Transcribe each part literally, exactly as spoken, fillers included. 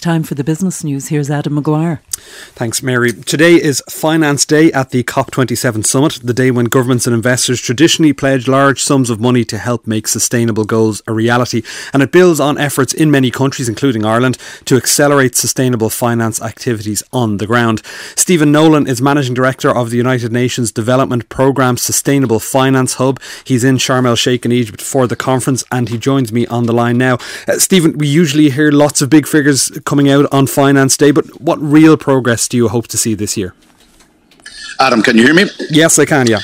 time for the business news. Here's Adam Maguire. Thanks, Mary. Today is Finance Day at the COP twenty-seven summit, the day when governments and investors traditionally pledge large sums of money to help make sustainable goals a reality. And it builds on efforts in many countries, including Ireland, to accelerate sustainable finance activities on the ground. Stephen Nolan is Managing Director of the United Nations Development Programme Sustainable Finance Hub. He's in Sharm el-Sheikh in Egypt for the conference, and he joins me on the line now. Uh, Stephen, we usually hear lots of big figures coming out on Finance Day, but what real progress do you hope to see this year? Adam, can you hear me? Yes, I can, yeah.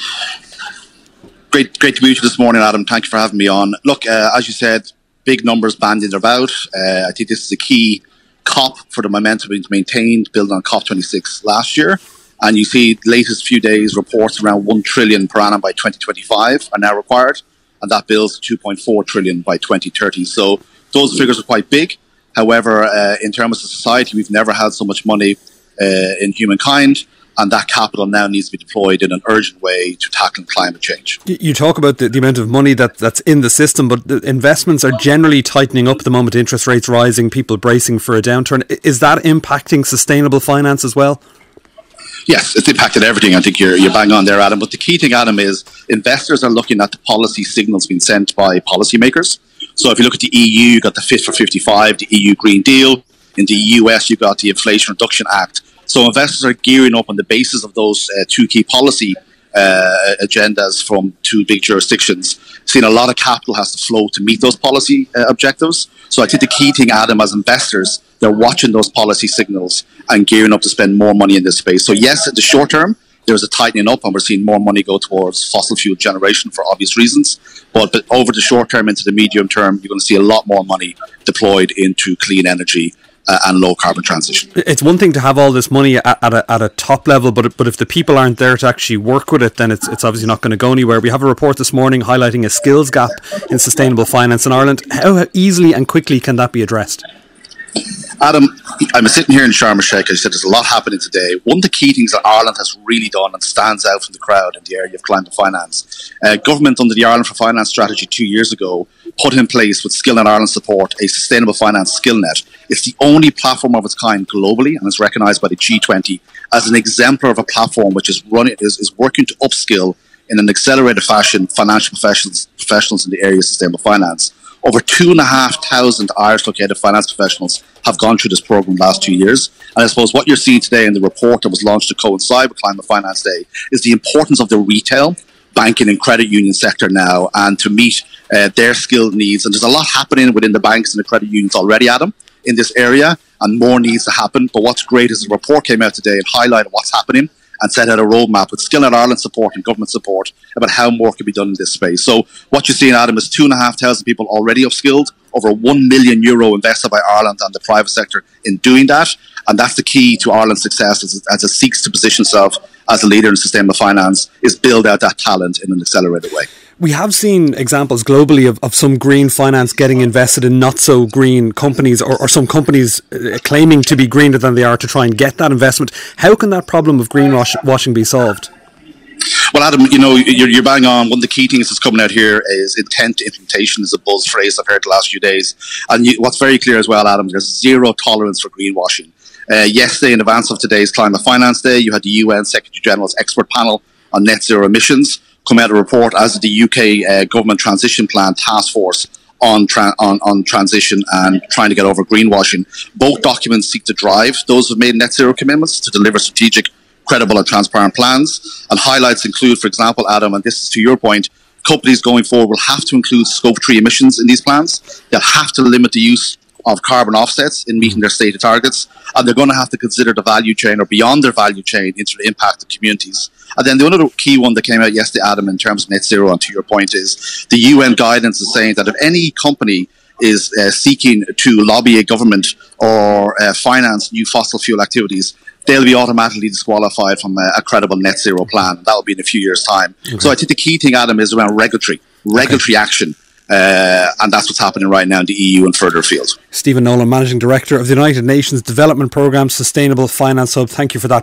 Great great to be with you this morning, Adam. Thank you for having me on. Look, uh, as you said, big numbers bandied about. Uh, I think this is a key COP for the momentum being maintained, built on COP twenty-six last year. And you see the latest few days reports around one trillion per annum by twenty twenty-five are now required. And that builds to two point four trillion by twenty thirty. So those figures are quite big. However, uh, in terms of society, we've never had so much money uh, in humankind, and that capital now needs to be deployed in an urgent way to tackle climate change. You talk about the, the amount of money that, that's in the system, but the investments are generally tightening up at the moment, interest rates rising, people bracing for a downturn. Is that impacting sustainable finance as well? Yes, it's impacted everything. I think you're, you're bang on there, Adam. But the key thing, Adam, is investors are looking at the policy signals being sent by policymakers. So if you look at the E U, you've got the Fit for fifty-five, the E U Green Deal. In the U S, you've got the Inflation Reduction Act. So investors are gearing up on the basis of those uh, two key policy uh, agendas from two big jurisdictions. Seeing a lot of capital has to flow to meet those policy uh, objectives. So I think the key thing, Adam, as investors, they're watching those policy signals and gearing up to spend more money in this space. So yes, in the short term, there's a tightening up and we're seeing more money go towards fossil fuel generation for obvious reasons. But, but over the short term into the medium term, you're going to see a lot more money deployed into clean energy uh, and low carbon transition. It's one thing to have all this money at, at, a, at a top level, but but if the people aren't there to actually work with it, then it's it's obviously not going to go anywhere. We have a report this morning highlighting a skills gap in sustainable finance in Ireland. How easily and quickly can that be addressed? Adam, I'm sitting here in Sharm el-Sheikh. As you said, there's a lot happening today. One of the key things that Ireland has really done and stands out from the crowd in the area of climate finance, uh, government under the Ireland for Finance strategy two years ago put in place with Skillnet Ireland support a sustainable finance skill net. It's the only platform of its kind globally and is recognised by the G twenty as an exemplar of a platform which is running is, is working to upskill in an accelerated fashion financial professionals professionals in the area of sustainable finance. Over two and a half thousand Irish-located finance professionals have gone through this program the last two years. And I suppose what you're seeing today in the report that was launched to coincide with Climate Finance Day is the importance of the retail, banking and credit union sector now, and to meet uh, their skilled needs. And there's a lot happening within the banks and the credit unions already, Adam, in this area, and more needs to happen. But what's great is the report came out today and highlighted what's happening and set out a roadmap with Skillnet Ireland support and government support about how more can be done in this space. So what you're seeing, Adam, is two and a half thousand people already upskilled, over one million euro invested by Ireland and the private sector in doing that. And that's the key to Ireland's success as, as it seeks to position itself as a leader in sustainable finance, is build out that talent in an accelerated way. We have seen examples globally of, of some green finance getting invested in not so green companies, or, or some companies uh, claiming to be greener than they are to try and get that investment. How can that problem of greenwashing be solved? Well, Adam, you know, you're, you're bang on. One of the key things that's coming out here is intent to implementation is a buzz phrase I've heard the last few days. And you, what's very clear as well, Adam, there's zero tolerance for greenwashing. Uh, yesterday, in advance of today's Climate Finance Day, you had the U N Secretary General's expert panel on net zero emissions come out a report, as did the U K uh, Government Transition Plan Task Force on, tra- on on transition and trying to get over greenwashing. Both documents seek to drive those who have made net zero commitments to deliver strategic, credible and transparent plans. And highlights include, for example, Adam, and this is to your point, companies going forward will have to include scope three emissions in these plans. They'll have to limit the use of carbon offsets in meeting their stated targets, and they're going to have to consider the value chain or beyond their value chain into the impact of communities. And then the other key one that came out yesterday, Adam, in terms of net zero, and to your point, is the U N guidance is saying that if any company is uh, seeking to lobby a government or uh, finance new fossil fuel activities, they'll be automatically disqualified from a, a credible net zero plan. That will be in a few years' time. Okay. So I think the key thing, Adam, is around regulatory, regulatory okay. action. Uh, and that's what's happening right now in the E U and further afield. Stephen Nolan, Managing Director of the United Nations Development Programme Sustainable Finance Hub. Thank you for that.